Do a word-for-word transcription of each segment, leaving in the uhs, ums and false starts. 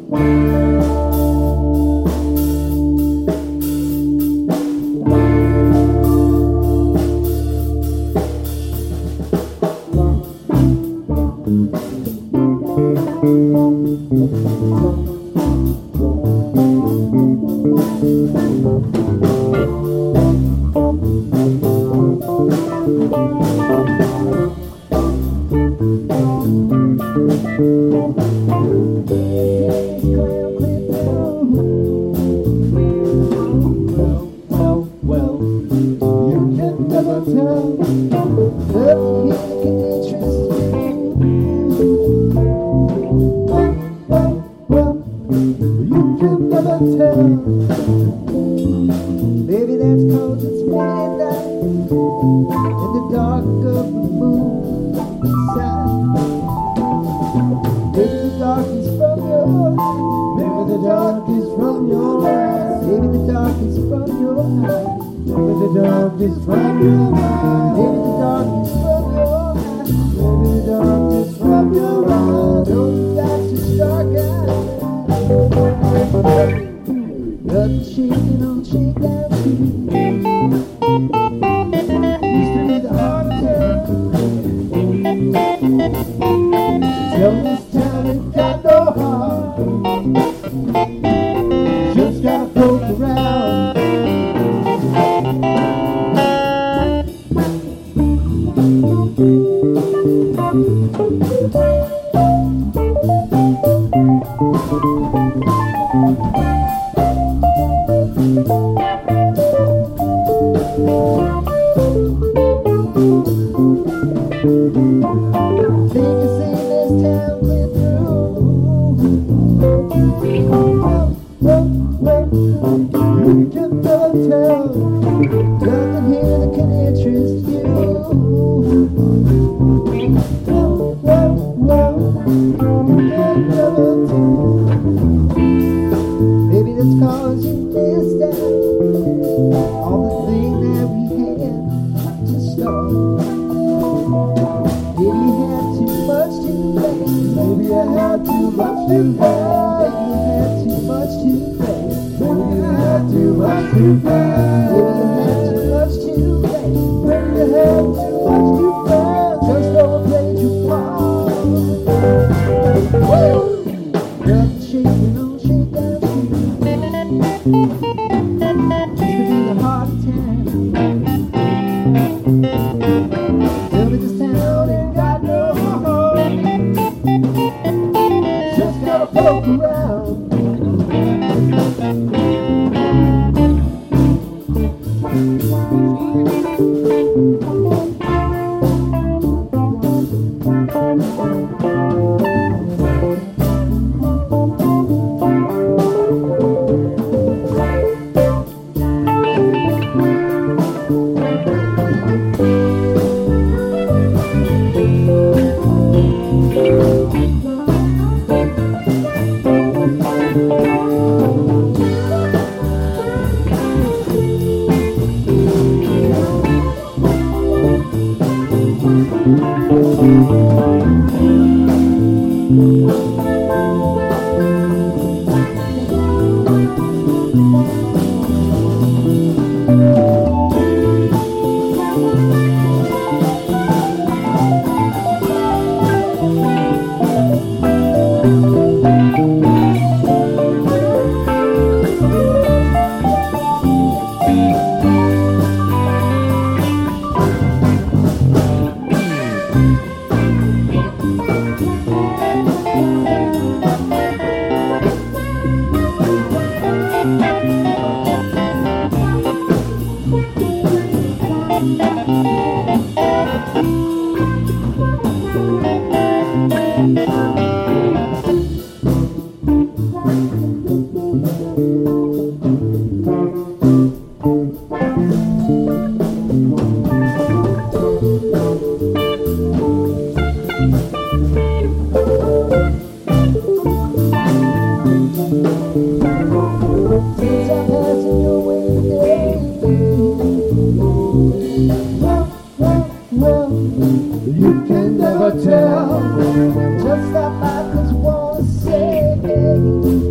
Tell, just stop by 'cause you wanna say, hey.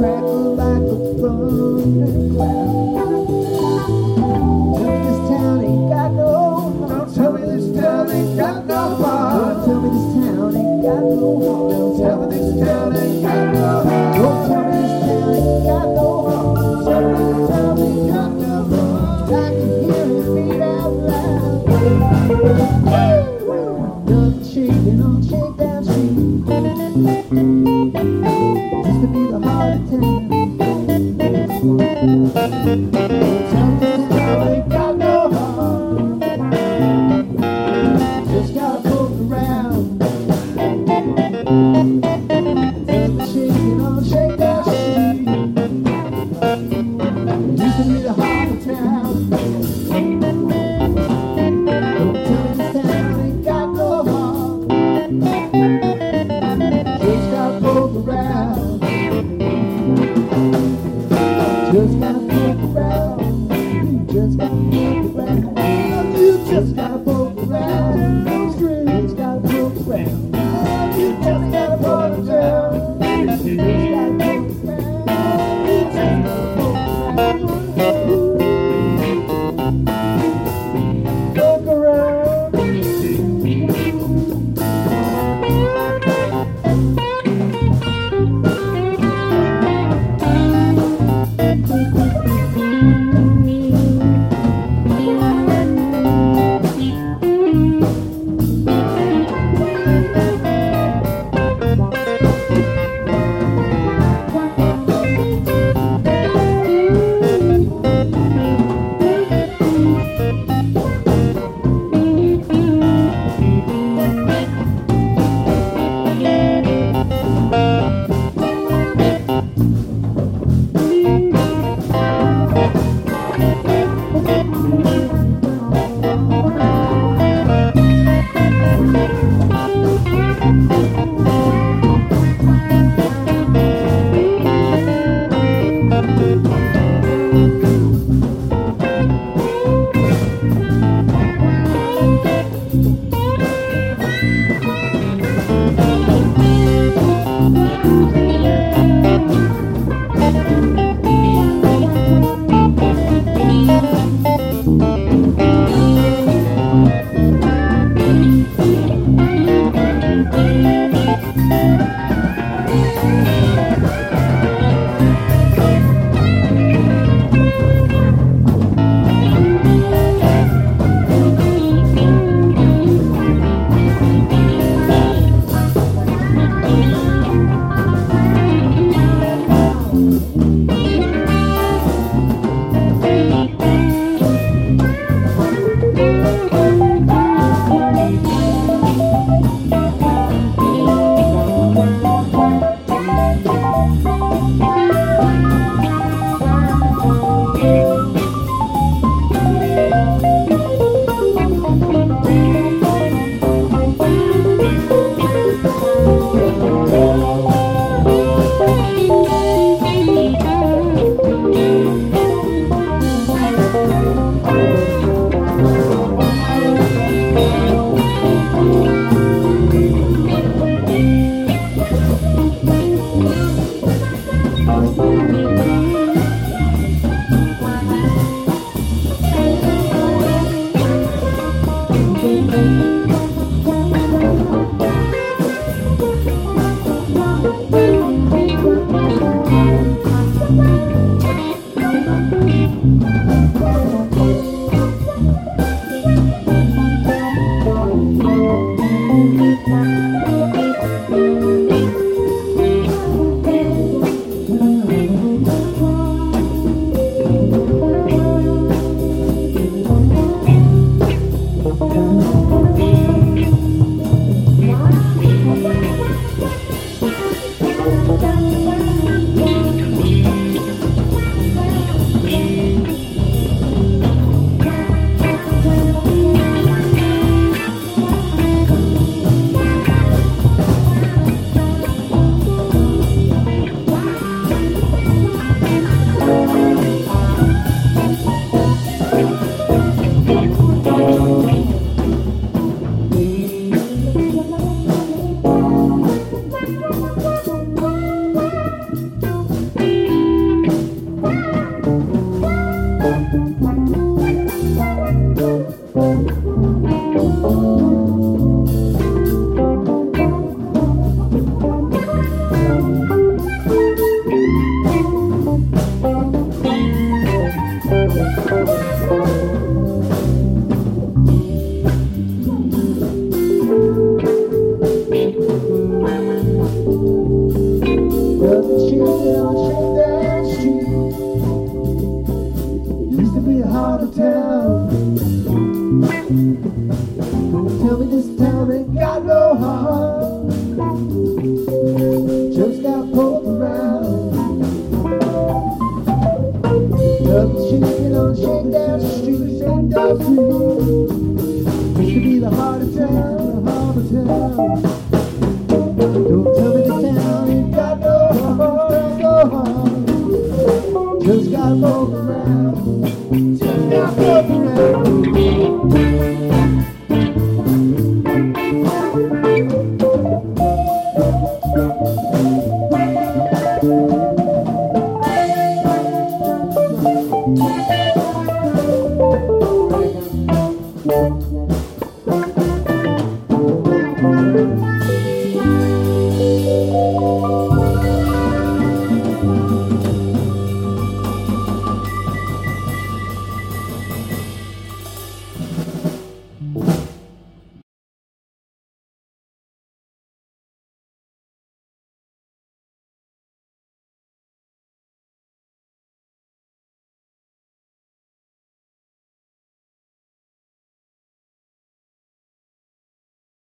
crackle like a thundercloud. Tell me this town ain't got no heart. Don't tell me this town ain't got no heart. Don't tell me this town ain't got no heart. Don't tell me this town ain't got no heart. Don't tell me this town ain't got no heart. Tell me this town ain't got no heart. I can hear it beat out loud. Nothing shaking on Shakedown Street. Used to be the heart of town. Tell me this town ain't got no heart. Just gotta poke around. Nothing shaking on Shakedown Street. Used to be the heart of town. Don't tell me this town ain't got no heart. Just gotta poke around. Just gotta poke around. You just gotta poke around. You just gotta poke around. Just gotta poke around. You just gotta poke around. You just gotta poke around. You just gotta poke around. Poke around. heart of town. Don't tell me this town ain't got no heart. Just got pulled around. Nothing shaking on shakedown streets and down street. Used to be the heart of town, the heart of town. Don't tell me this town ain't got no heart, no heart. Just got pulled around. Just got pulled around.